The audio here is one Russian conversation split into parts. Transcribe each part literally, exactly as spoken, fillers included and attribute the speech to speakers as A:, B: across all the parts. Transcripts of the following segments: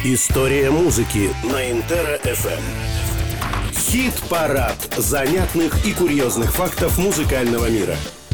A: История музыки на Интера эф эм. Хит-парад занятных и курьезных фактов музыкального мира.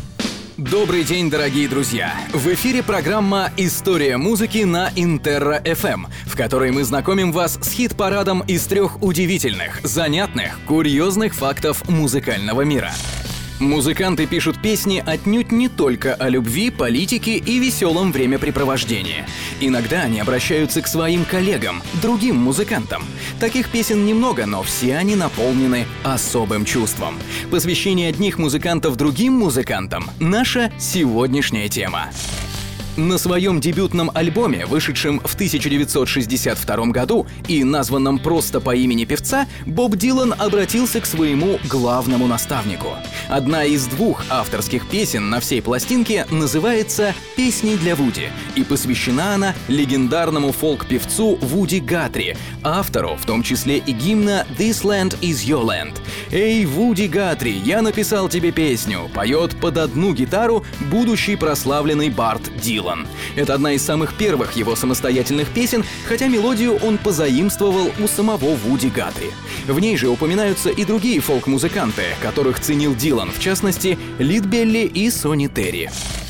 B: Добрый день, дорогие друзья! В эфире программа «История музыки» на Интера эф эм, в которой мы знакомим вас с хит-парадом из трех удивительных, занятных, курьезных фактов музыкального мира. Музыканты пишут песни отнюдь не только о любви, политике и веселом времяпрепровождении. Иногда они обращаются к своим коллегам, другим музыкантам. Таких песен немного, но все они наполнены особым чувством. Посвящение одних музыкантов другим музыкантам — наша сегодняшняя тема. На своем дебютном альбоме, вышедшем в тысяча девятьсот шестьдесят втором году и названном просто по имени певца, Боб Дилан обратился к своему главному наставнику. Одна из двух авторских песен на всей пластинке называется «Песни для Вуди», и посвящена она легендарному фолк-певцу Вуди Гатри, автору, в том числе и гимна «This Land is Your Land». «Эй, Вуди Гатри, я написал тебе песню», поет под одну гитару будущий прославленный бард Дилан. Это одна из самых первых его самостоятельных песен, хотя мелодию он позаимствовал у самого Вуди Гатри. В ней же упоминаются и другие фолк-музыканты, которых ценил Дилан, в частности, Лид Белли и Сонни Терри.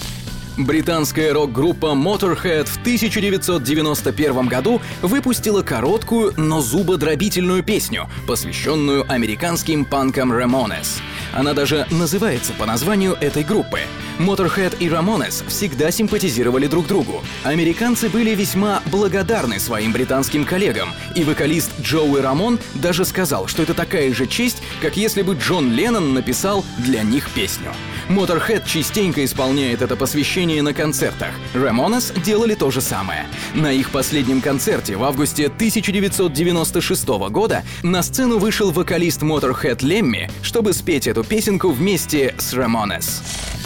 B: Британская рок-группа Motorhead в тысяча девятьсот девяносто первом году выпустила короткую, но зубодробительную песню, посвященную американским панкам Ramones. Она даже называется по названию этой группы. Motorhead и Ramones всегда симпатизировали друг другу. Американцы были весьма благодарны своим британским коллегам, и вокалист Джоуи Рамон даже сказал, что это такая же честь, как если бы Джон Леннон написал для них песню. Motorhead частенько исполняет это посвящение на концертах. Ramones делали то же самое. На их последнем концерте в августе тысяча девятьсот девяносто шестого года на сцену вышел вокалист Motorhead Лемми, чтобы спеть эту песенку вместе с Ramones.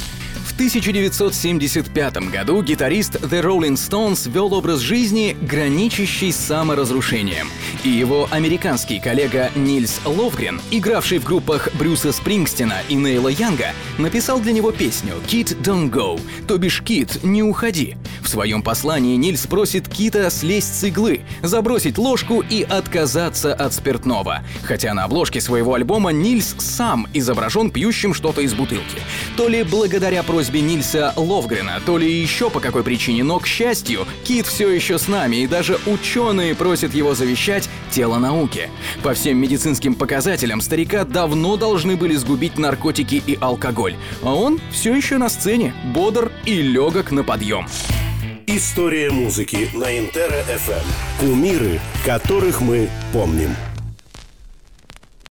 B: В тысяча девятьсот семьдесят пятом году гитарист The Rolling Stones вел образ жизни, граничащий с саморазрушением. И его американский коллега Нильс Ловгрен, игравший в группах Брюса Спрингстина и Нейла Янга, написал для него песню «Kid, don't go», то бишь «Кит, не уходи». В своем послании Нильс просит Кита слезть с иглы, забросить ложку и отказаться от спиртного. Хотя на обложке своего альбома Нильс сам изображен пьющим что-то из бутылки. То ли благодаря просьбе Нильса Ловгрена, то ли еще по какой причине, но, к счастью, Кит все еще с нами, и даже ученые просят его завещать тело науки. По всем медицинским показателям старика давно должны были сгубить наркотики и алкоголь, а он все еще на сцене, бодр и легок на подъем.
A: История музыки на Интера эф эм. Кумиры, которых мы помним.